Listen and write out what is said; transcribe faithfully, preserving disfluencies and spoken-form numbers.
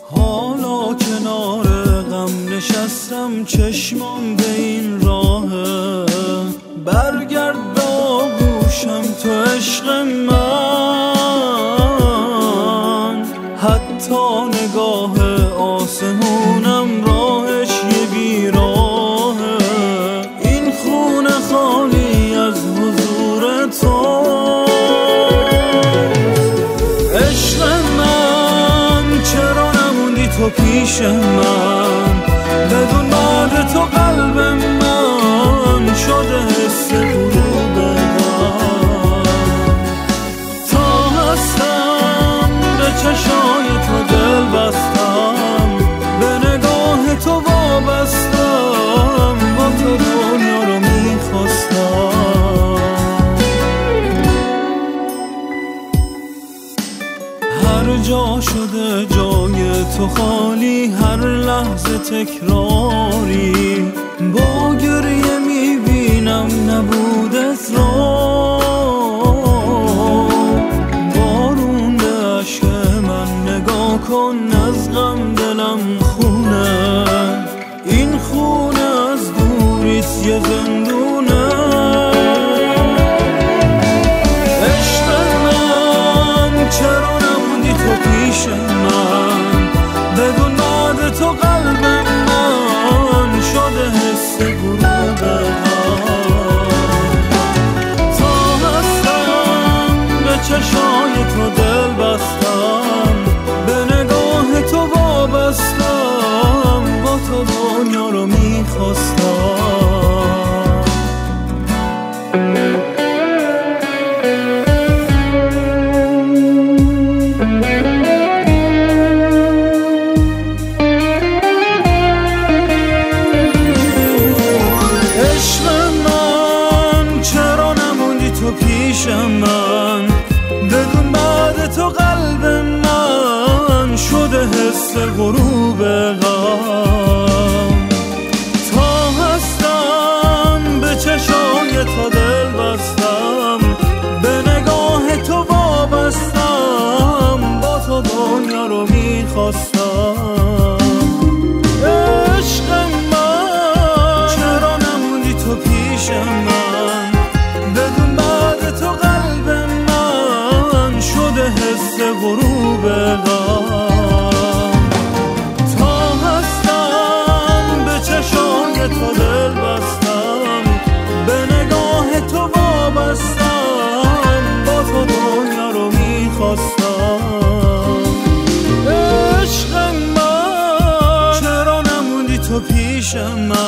حالا کنار غم نشستم، چشمام به این راهه، برگرد به آغوشم تو عشق من. حتی نگاه آسمونم راهش یه بیراهه، این خونه خالی از حضور تو. عشق من چرا نموندی تو پیش من، بدون بعد تو قلب من شده حس غروب غم. تا هستم به چشای تو دل بستم، به نگاه تو وابستم، با تو دنیا رو میخواستم. هر جا شده جای تو خالی، هر لحظه تکراری، با گریه میبینم نبودت را. بارون به عشق من نگاه کن، از غم دلم خونه، این خونه از دوریت یه زندونه. عشق من چرا نموندی تو پیش من، بدون بعد تو قلب من شده حس غروب غم. تا هستم به چشای تو دل بستم، به نگاه تو وابستم، با تو دنیا رو میخواستم. پیش من بدون بعد تو قلب من شده حس غروب غم. تا هستم به چشای تو دل بستم، به نگاه تو وابستم، با تو دنیا رو میخواستم. عشق من چرا نموندی تو پیش من، بدون بعد تو قلب من شده حس غروب غم. تا هستم به چشای تو دل بستم، به نگاه تو وابستم، با تو دنیا رو میخواستم. عشق من چرا نموندی تو پیش من،